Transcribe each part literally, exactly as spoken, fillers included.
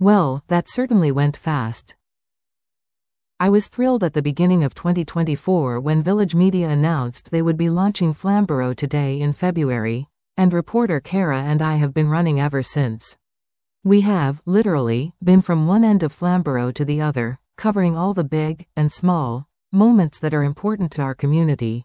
Well, that certainly went fast. I was thrilled at the beginning of twenty twenty-four when Village Media announced they would be launching Flamborough Today in February, and reporter Kara and I have been running ever since. We have, literally, been from one end of Flamborough to the other, covering all the big, and small, moments that are important to our community.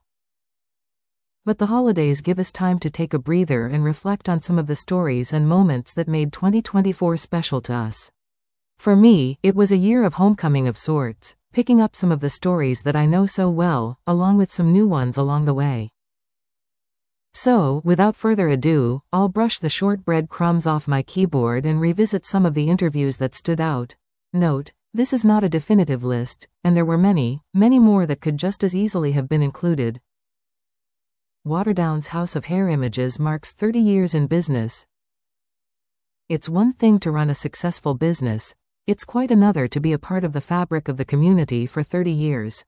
But the holidays give us time to take a breather and reflect on some of the stories and moments that made twenty twenty-four special to us. For me, it was a year of homecoming of sorts, picking up some of the stories that I know so well, along with some new ones along the way. So, without further ado, I'll brush the shortbread crumbs off my keyboard and revisit some of the interviews that stood out. Note, this is not a definitive list, and there were many, many more that could just as easily have been included. Waterdown's House of Hair Images marks thirty years in business. It's one thing to run a successful business, it's quite another to be a part of the fabric of the community for thirty years.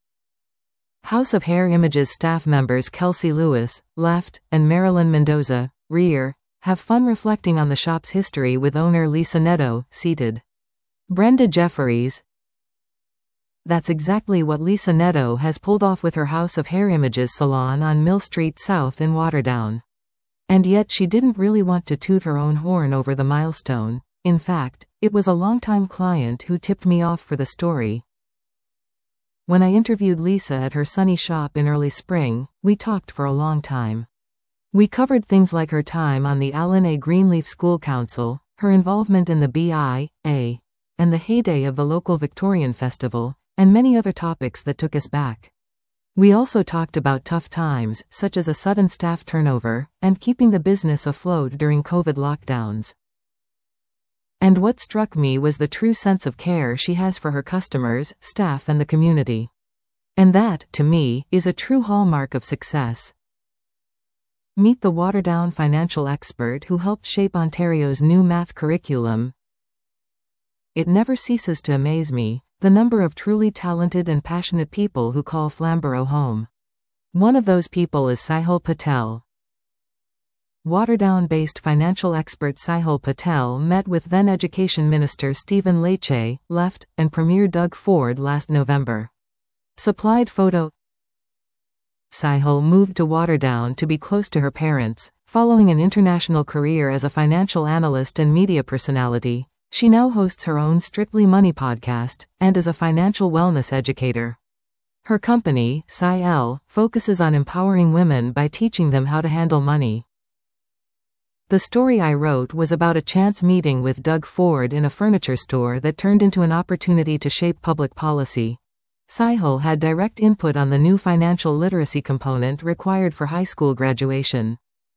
House of Hair Images staff members Kelsey Lewis, left, and Marilyn Mendoza, rear, have fun reflecting on the shop's history with owner Lisa Neto, seated. Brenda Jefferies. That's exactly what Lisa Neto has pulled off with her House of Hair Images salon on Mill Street South in Waterdown. And yet she didn't really want to toot her own horn over the milestone. In fact, it was a longtime client who tipped me off for the story. When I interviewed Lisa at her sunny shop in early spring, we talked for a long time. We covered things like her time on the Alan A. Greenleaf School Council, her involvement in the B I A, and the heyday of the local Victorian Festival, and many other topics that took us back. We also talked about tough times, such as a sudden staff turnover, and keeping the business afloat during COVID lockdowns. And what struck me was the true sense of care she has for her customers, staff and the community. And that, to me, is a true hallmark of success. Meet the Waterdown financial expert who helped shape Ontario's new math curriculum. It never ceases to amaze me, the number of truly talented and passionate people who call Flamborough home. One of those people is Sahil Patel. Waterdown-based financial expert Sahil Patel met with then Education Minister Stephen Lecce, left, and Premier Doug Ford last November. Supplied photo. Sahil moved to Waterdown to be close to her parents, following an international career as a financial analyst and media personality. She now hosts her own Strictly Money podcast, and is a financial wellness educator. Her company, Sahil, focuses on empowering women by teaching them how to handle money. The story I wrote was about a chance meeting with Doug Ford in a furniture store that turned into an opportunity to shape public policy. Sahil had direct input on the new financial literacy component required for high school graduation.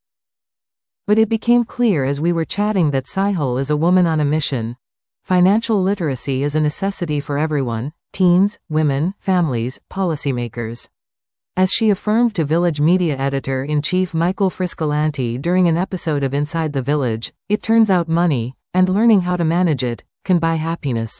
But it became clear as we were chatting that Sahil is a woman on a mission. Financial literacy is a necessity for everyone: teens, women, families, policymakers. As she affirmed to Village Media Editor-in-Chief Michael Friscolanti during an episode of Inside the Village, it turns out money, and learning how to manage it, can buy happiness.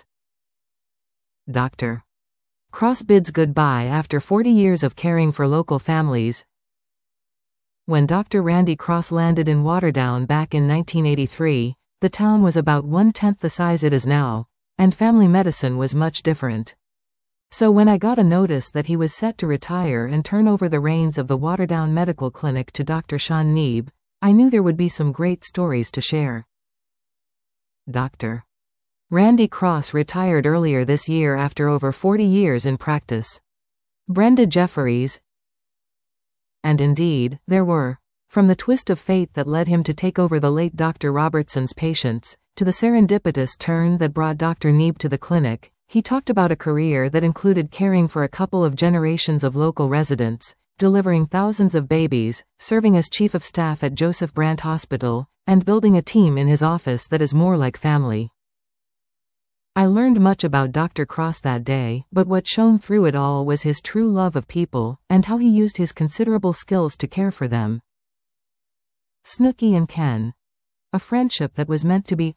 Doctor Cross bids goodbye after forty years of caring for local families. When Doctor Randy Cross landed in Waterdown back in nineteen eighty-three, the town was about one-tenth the size it is now, and family medicine was much different. So when I got a notice that he was set to retire and turn over the reins of the Waterdown Medical Clinic to Doctor Sean Neeb, I knew there would be some great stories to share. Doctor Randy Cross retired earlier this year after over forty years in practice. Brenda Jefferies. And indeed, there were. From the twist of fate that led him to take over the late Doctor Robertson's patients, to the serendipitous turn that brought Doctor Neeb to the clinic, he talked about a career that included caring for a couple of generations of local residents, delivering thousands of babies, serving as chief of staff at Joseph Brant Hospital, and building a team in his office that is more like family. I learned much about Doctor Cross that day, but what shone through it all was his true love of people, and how he used his considerable skills to care for them. Snooki and Ken. A friendship that was meant to be.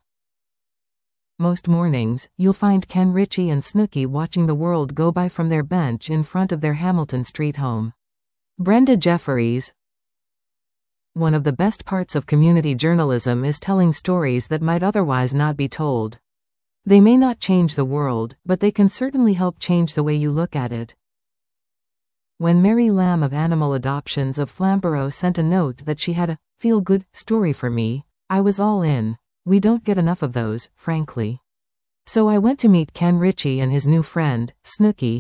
Most mornings, you'll find Ken Ritchie and Snooki watching the world go by from their bench in front of their Hamilton Street home. Brenda Jefferies. One of the best parts of community journalism is telling stories that might otherwise not be told. They may not change the world, but they can certainly help change the way you look at it. When Mary Lamb of Animal Adoptions of Flamborough sent a note that she had a feel-good story for me, I was all in. We don't get enough of those, frankly. So I went to meet Ken Ritchie and his new friend, Snooki.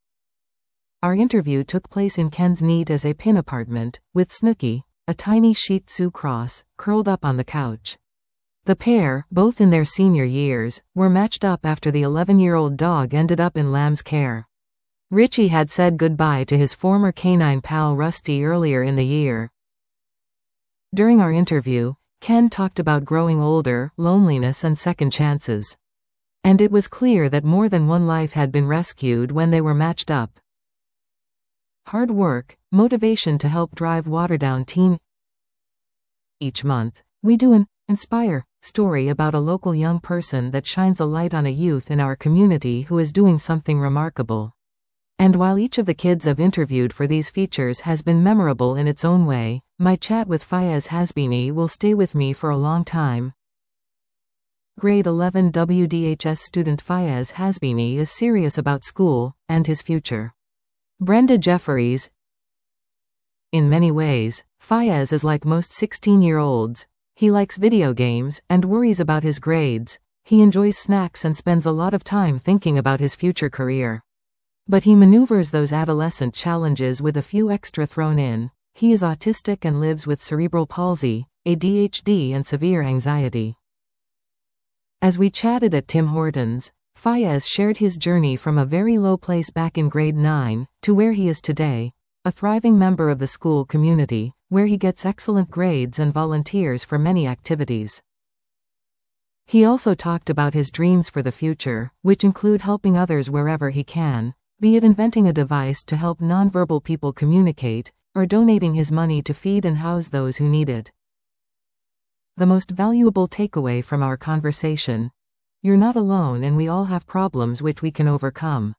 Our interview took place in Ken's neat as a pin apartment, with Snooki, a tiny Shih Tzu cross, curled up on the couch. The pair, both in their senior years, were matched up after the eleven-year-old dog ended up in Lamb's care. Ritchie had said goodbye to his former canine pal Rusty earlier in the year. During our interview, Ken talked about growing older, loneliness and second chances. And it was clear that more than one life had been rescued when they were matched up. Hard work, motivation to help drive Waterdown teen. Each month, we do an Inspire story about a local young person that shines a light on a youth in our community who is doing something remarkable. And while each of the kids I've interviewed for these features has been memorable in its own way, my chat with Fayez Hasbini will stay with me for a long time. Grade eleven W D H S student Fayez Hasbini is serious about school and his future. Brenda Jefferies. In many ways, Fayez is like most sixteen-year-olds. He likes video games and worries about his grades. He enjoys snacks and spends a lot of time thinking about his future career. But he maneuvers those adolescent challenges with a few extra thrown in. He is autistic and lives with cerebral palsy, A D H D and severe anxiety. As we chatted at Tim Hortons, Fayez shared his journey from a very low place back in grade nine, to where he is today, a thriving member of the school community, where he gets excellent grades and volunteers for many activities. He also talked about his dreams for the future, which include helping others wherever he can, be it inventing a device to help nonverbal people communicate, or donating his money to feed and house those who need it. The most valuable takeaway from our conversation: you're not alone and we all have problems which we can overcome.